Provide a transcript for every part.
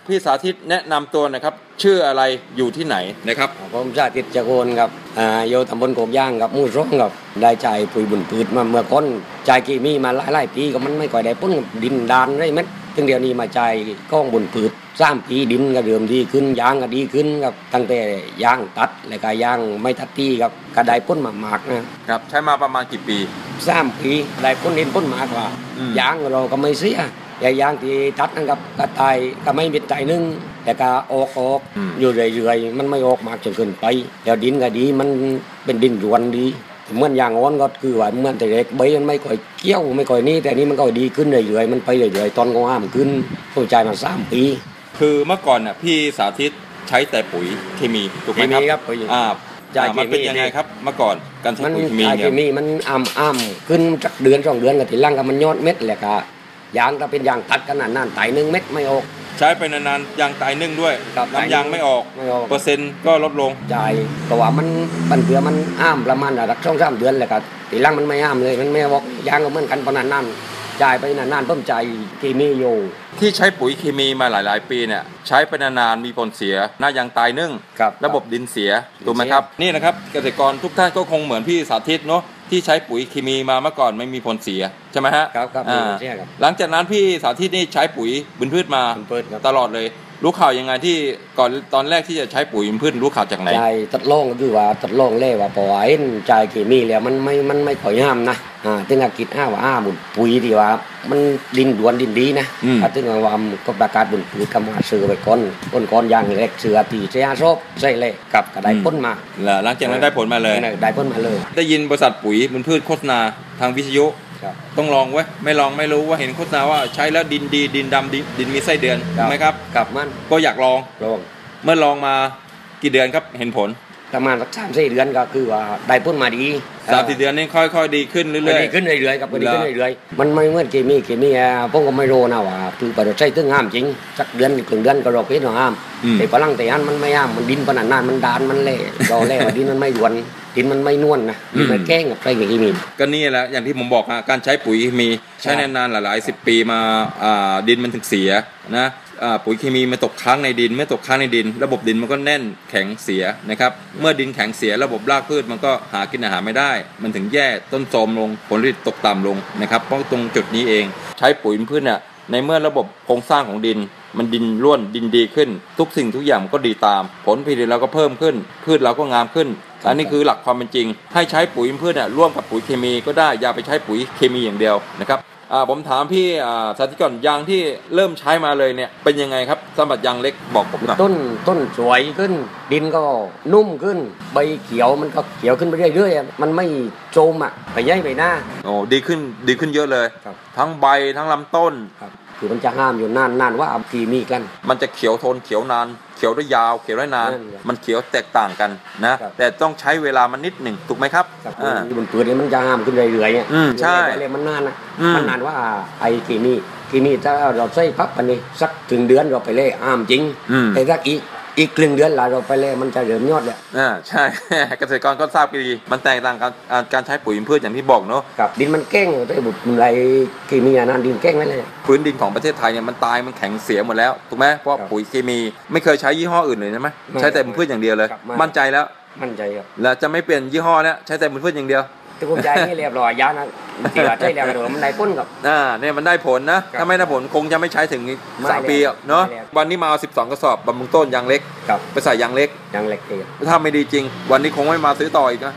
พี่สาธิตแนะนำตัวนะครับชื่ออะไรอยู่ที่ไหนนะครับผมสาธิตจักรโอนครับอยู่ตำบลโคกย่างครับหมู่2ครับได้ใจปุ๋ยบุญพืชมาเมื่อก่อนใจกีมีมาหลายปีก็มันไม่ค่อยได้พ้นดินดานได้เม็ดถึงเดี๋ยวนี้มาใจก้องบุญพืช3 ปีดินก็เริ่มดีขึ้นยางก็ดีขึ้นครับตั้งแต่ยางตัดและก็ยางไม่ตัดตีครับก็ได้พ้นมากๆนะครับใช้มาประมาณกี่ปี 3 ปีได้พ้นดินพ้นมากกว่ายางเราก็ไม่เสียแต่ยางที่ตัดนะครับก็ตายก็ไม่มีใจนึงแต่ก็ออกอยู่เรื่อยๆมันไม่ออกมากจนเกินไปแล้วดินก็ดีมันเป็นดินรวนดีเหมือนอย่างอ้อนก็คือว่าเหมือนแต่เด็กใบมันไม่ค่อยเกี้ยวไม่ค่อยนี่แต่นี้มันก็ดีขึ้นเรื่อยๆมันไปเรื่อยๆตอนก็ห้ามขึ้นต้องใจมา3 ปีคือเมื่อก่อนน่ะพี่สาธิตใช้แต่ปุ๋ยเคมีถูกไหมครับมันเป็นยังไงครับเมื่อก่อนการใช้ปุ๋ยเคมีมันอ้ำขึ้นจากเดือน2 เดือนก็ถึงล่างก็มันยอดเม็ดแหละก็ยางถ้าเป็นยางตัดขนาดนั้นไต่1 เม็ดไม่ออกใช้ไปนานๆยางตายนึ่งด้วยน้ำยางไม่ออกเปอร์เซ็นต์ก็ลดลงใจแต่ว่ามันเผื่อมันอ้ามประมาณสัก2-3 เดือนแหละครับทีหลังมันไม่อ้ามเลยมันไม่ออกยางก็เหมือนกันประมาณนั้นจ่ายไปนานๆต้นใจเคมีอยู่ที่ใช้ปุ๋ยเคมีมาหลายๆปีเนี่ยใช้ไปนานๆมีผลเสียหน้ายางตายนึ่งระบบดินเสียถูกไหมครับนี่นะครับเกษตรกรทุกท่านก็คงเหมือนพี่สาธิตเนาะที่ใช้ปุ๋ยเคมีมาเมื่อก่อนไม่มีผลเสียใช่ไหมฮะครับหลังจากนั้นพี่สาธิตนี่ใช้ปุ๋ยบุญพืชมาตลอดเลยรู้ข่าวยังไงที่ก่อนตอนแรกที่จะใช้ปุ๋ยบุญพืชรู้ข่าวจากไหนใจตัดล่องก็คือว่าตัดล่องเล่ว่าปล่อยใจเคมีแล้วมันไม่ค่อยงามนะถึงอากิจว่าบุญปุ๋ยดีว่ามันดินดวนดินดีนะถึงว่าก็ประกาศบุญพืชกำมาซื้อไปก้อนยางเล็กเสือตีเสียชอบใช่เลยกับกระไดพ้นมาหลังจากนั้นได้ผลมาเลยได้พ้นมาเลยได้ยินบริษัทปุ๋ยบุญพืชโฆษณาทางวิทยุต้องลองไว้ไม่ลองไม่รู้ว่าเห็นโฆษณาว่าใช้แล้วดินดีดินดำดินมีไส้เดือนใช่ไหมครับมันก็อยากลองเมื่อลองมากี่เดือนครับเห็นผลประมาณสัก3-4 เดือนก็คือว่าได้พ้นมาดี 3-4 เดือนนี่ค่อยๆดีขึ้นเรื่อยๆดีขึ้นเรื่อยๆครับดีขึ้นเรื่อยๆมันไม่เหมือนเคมีผมก็ไม่รู้นะว่าคือประโยชน์ใช้ถึงห้ามจริงสักเดือนถึงเดือนก็รอเพชรห้ามแต่พลังแต่อันมันไม่ห้ามมันดินขนาดนั้นมันดานมันเละรอเละดินมันไม่หวนดินมันไม่นวลนะดินมันแก้งกับใช้เคมีก็นี่แหละอย่างที่ผมบอกการใช้ปุ๋ยเคมีใช้นานๆหลาย10 ปีมาดินมันถึงเสียนะปุ๋ยเคมีมันตกค้างในดินไม่ตกค้างในดินระบบดินมันก็แน่นแข็งเสียนะครับเมื่อดินแข็งเสียระบบรากพืชมันก็หากินอาหารไม่ได้มันถึงแย่ต้นโทรมลงผลผลิตตกต่ำลงนะครับเพราะตรงจุดนี้เองใช้ปุ๋ยพืชเนี่ยในเมื่อระบบโครงสร้างของดินมันดินร่วนดินดีขึ้นทุกสิ่งทุกอย่างมันก็ดีตามผลผลิตเราก็เพิ่มขึ้นพืชเราก็งามขึ้นอันนี้คือหลักความเป็นจริงให้ใช้ปุ๋ยพืชเนี่ยร่วมกับปุ๋ยเคมีก็ได้อย่าไปใช้ปุ๋ยเคมีอย่างเดียวนะครับผมถามพี่สาธิตก่อนยางที่เริ่มใช้มาเลยเนี่ยเป็นยังไงครับสำหรับยางเล็กบอกผมหน่อยต้นสวยขึ้นดินก็นุ่มขึ้นใบเขียวมันก็เขียวขึ้นไปเรื่อยๆมันไม่โจมไปย้ายไปหน้าโอ้ดีขึ้นเยอะเลยทั้งใบทั้งลำต้นคือมันจะห้ามอยู่นานว่าเอาเคมีกันมันจะเขียวทนเขียวนานเขียวได้ยาวเขียวได้นานมันเขียวแตกต่างกันนะแต่ต้องใช้เวลามันนิดหนึ่งถูกไหมครับมันเปิดมันจะห้ามขึ้นเรื่อยๆใช่มันนานนะมันนานว่าไอ้เคมีถ้าเราใช้พักปันนี้สักถึงเดือนเราไปเลยห้ามจริงแต่ถ้าอีกครึ่งเดือนเราไปเลยมันจะเริ่มยอดเลยใช่เกษตรกรก็ทราบดีมันแตกต่างกันการใช้ปุ๋ยพืชอย่างที่บอกเนาะกับดินมันแก้งได้บุตรอะไรเคมีนั่นดินแก้งไม่เลยพื้นดินของประเทศไทยเนี่ยมันตายมันแข็งเสียหมดแล้วถูกไหมเพราะปุ๋ยเคมีไม่เคยใช้ยี่ห้ออื่นเลยใช่ไหมใช้แต่ปุ๋ยพืชอย่างเดียวเลยมั่นใจแล้วมั่นใจครับแล้วจะไม่เปลี่ยนยี่ห้อแล้วใช้แต่ปุ๋ยพืชอย่างเดียวที่ผมใจนี่เรียบร้อยยานะที่ว่าใช้แล้วมันได้ผลกับเนี่ยมันได้ผลนะถ้าไม่ได้ผลคงจะไม่ใช้ถึง3 ปีเนาะวันนี้มาเอา12 กระสอบบำรุงต้นยางเล็กไปใส่ยางเล็กถ้าไม่ดีจริงวันนี้คงไม่มาซื้อต่ออีกนะ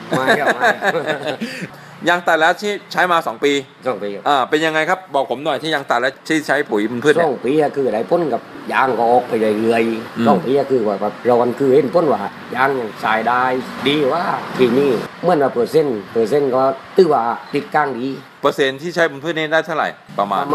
ยางตัดแล้วที่ใช้มา2 ปีเป็นยังไงครับบอกผมหน่อยที่ยางตัดแล้วที่ใช้ปุ๋ยมันพืช 2 ปีคือได้ผลกับยางก็ออกไปเรื่อยๆ2 ปีคือว่าเรากันคือเห็นผลว่ายางใส่ได้ดีว่าที่นี่เมื่อเปอร์เซ็นต์ก็ตื้อว่าติดกลางดีเปอร์เซ็นต์ที่ใช้บนพืชนี่ได้เท่าไหร่ประมาณ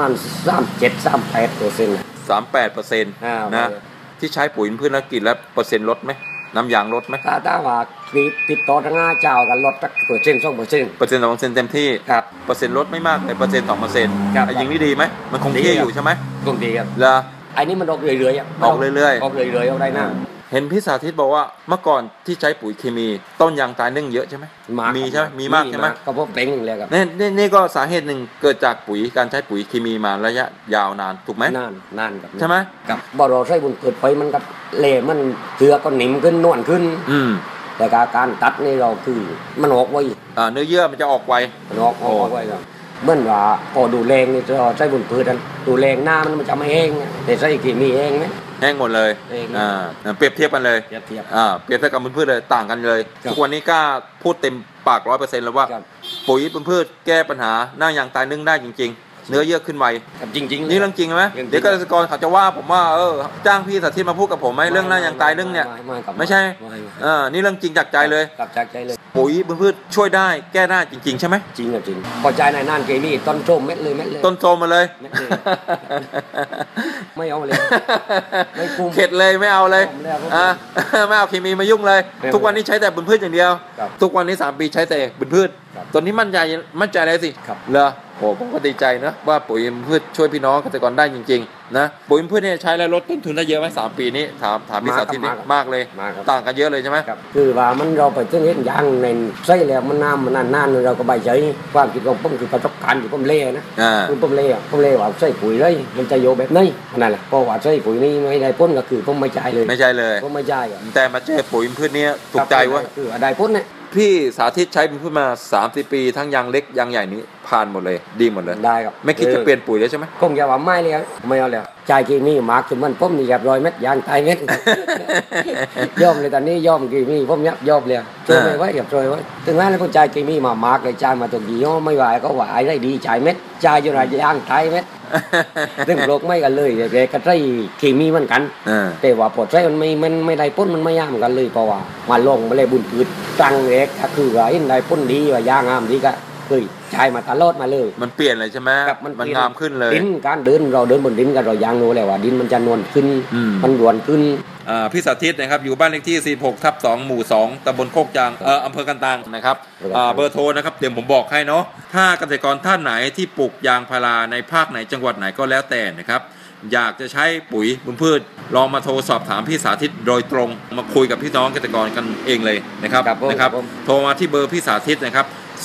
38%นะที่ใช้ปุ๋ยพืชแล้วกินแล้วเปอร์เซ็นต์ลดไหมน้ำยางลดไหมถ้าว่าติดต่อทั้ง5 เจ้ากันลดสัก2% 2%เต็มที่เปอร์เซ็นต์ลดไม่มากเลย2%อย่างนี้ดีไหมมันคงที่อยู่ใช่ไหมคงดีครับแล้วไอ้นี่มันออกเรื่อยๆออกเรื่อยเอาได้นะเห็นพี่สาธิตบอกว่าเมื่อก่อนที่ใช้ปุ๋ยเคมีต้นยางตายนึ่งเยอะใช่ไหมมีใช่ไหมมีมากใช่ไหมก็พบเต็งเลยครับนี่ก็สาเหตุหนึ่งเกิดจากปุ๋ยการใช้ปุ๋ยเคมีมาระยะยาวนานถูกไหมนานครับใช่ไหมกับบ่เราใช้บุญเกิดไปมันกับเละมันเสือก็หนิมขึ้นนวลขึ้นแต่การตัดนี่เราคือมันออกไว้เนื้อเยื่อมันจะออกไวมันออกไว้ครับเมื่อว่าพอดูแรงนี่เราใช้บุญพืชดูแรงหน้ามันจะไม่แห้งแต่ใช้เคมีแห้งไหมแห้งหมดเลยเปรียบเทียบกันเลยเปรียบเทียบกับพืชเลยต่างกันเลยทุกวันนี้กล้าพูดเต็มปาก 100% แล้วว่าปุ๋ยพืชแก้ปัญหาหน้ายางตายนึ่งได้จริงๆเนื้อเยื่อขึ้นไวจริงๆนี่เรื่องจริงไหมเดี๋ยวเกษตรกรเขาจะว่าผมว่าจ้างพี่สาธิตมาพูดกับผมไหมเรื่องหน้ายางตายนึ่งเนี่ยไม่ใช่นี่เรื่องจริงจากใจเลยปุ๋ยพืชช่วยได้แก้ได้จริงๆใช่ไหมจริงพอใจในน่านเคมีต้นโจมเม็ดเลยต้นโจมมาเลยไม่เอาเลยไม่คุ้มเข็ดเลยไม่เอาเลยไม่เอาเคมีมายุ่งเลยทุกวันนี้ใช้แต่พืชอย่างเดียวทุกวันนี้3 ปีใช้แต่พืชตอนนี้มั่นใจเลยสิเหรอโอ้ผมก็ดีใจนะว่าปุ๋ยพืชช่วยพี่น้องเกษตรกรได้จริงๆนะปุ๋ยพืชเนี่ยใช้แล้วลดต้นทุนได้เยอะไหม3 ปีนี้ถามพี่สาธิตนี่มากเลยต่างกันเยอะเลยใช่ไหมคือว่ามันเราไปถึงเห็นยางในใส่แล้วมันน้ำมันนานเราก็ใบใจความคิดของผมคือประสบการณ์อยู่ผมเล่นะคือผมเล่ว่าใส่ปุ๋ยเลยมันจะโยแบบนี้นั่นแหละพอว่าใส่ปุ๋ยนี่ไม่ได้พ้นก็คือผมไม่ใจเลยผมไม่ใจแต่มาเจอปุ๋ยพืชนี้ถูกใจว่าคือได้พ้นเนี่ยพี่สาธิตใช้พืชมา30 ปีทั้งยางเล็กยางใหญ่นี้ผ่านหมดเลยดีหมดเลยได้ครับไม่คิดจะเปลี่ยนปุ๋ยเลยใช่ไหมคงจะว่าไม่เลยไม่เอาเลยใจเคมีมากจนมันผมนี่แบบ100 เม็ดยางตายเม็ดย่อมเลยตอนนี้ย่อมเคมีผมยับย่อมเลยช่วยไว้อย่าช่วยไว้ถึงแม้แล้วก็ใจเคมีมามากเลยใจมาตรงนี้ไม่ไหวก็ว่าไอ้ได้ดีใจเม็ดใจจนอะไรยางตายเม็ดซึ่งโลกไม่กันเลยแต่ก็ใช้เคมีเหมือนกันแต่ว่าพอใช้มันไม่ได้พ้นมันไม่ยากเหมือนกันเลยเพราะว่ามาลงมาเลยบุญพืชจังเล็กก็คือว่าเห็นได้พ้นดีว่ายางงามดีก็เคยใช้มาตลอดมาเลยมันเปลี่ยนเลยใช่ไหมมันงามขึ้นเลยดินการเดินเราเดินบนดินกันเรายางรู้เลยว่าดินมันจะนวลขึ้นมันรวนขึ้นพี่สาธิตนะครับอยู่บ้านเลขที่ 46/2 หมู่ 2 ตำบลโคกจางอำเภอกันตังนะครับเบอร์โทรนะครับเดี๋ยวผมบอกให้เนาะถ้าเกษตรกรท่านไหนที่ปลูกยางพาราในภาคไหนจังหวัดไหนก็แล้วแต่นะครับอยากจะใช้ปุ๋ยบุญพืชลองมาโทรสอบถามพี่สาธิตโดยตรงมาคุยกับพี่น้องเกษตรกรกันเองเลยนะครับโทรมาที่เบอร์พี่สาธิตนะครับ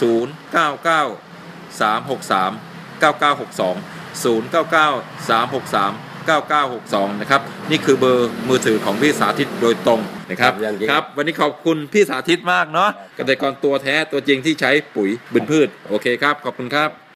0993636962 นะครับนี่คือเบอร์มือถือของพี่สาธิตโดยตรงนะครับวันนี้ขอบคุณพี่สาธิตมากเนาะเกษตรกรตัวแท้ตัวจริงที่ใช้ปุ๋ยบุญพืชโอเคครับขอบคุณครับ